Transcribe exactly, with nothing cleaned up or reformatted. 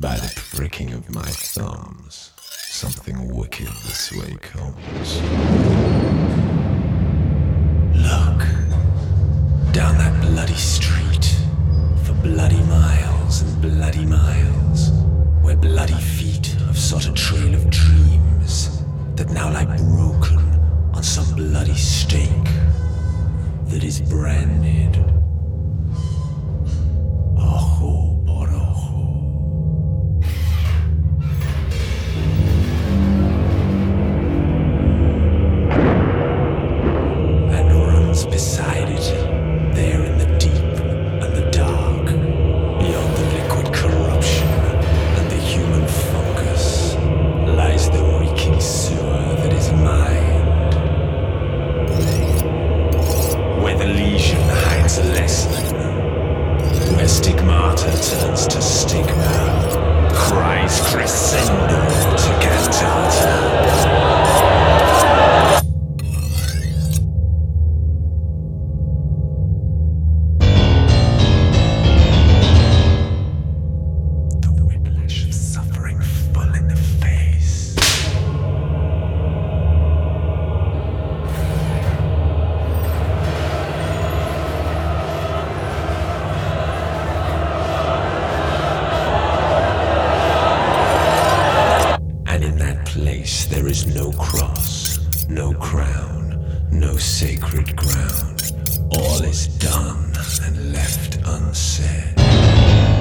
By the pricking of my thumbs, something wicked this way comes. Look, down that bloody street, for bloody miles and bloody miles, where bloody feet have sought a trail of dreams that now lie broken on some bloody stake that is branded Ojo por Ojo. And runs beside it, there in the deep and the dark, beyond the liquid corruption and the human fungus, lies the reeking sewer that is mind, where the lesion hides a lesson, where stigmata turns to stigma, cries crescendo to cantata. The whiplash of suffering full in the face. And in that place there is no cross, no crown, no sacred ground. All is done and left unsaid.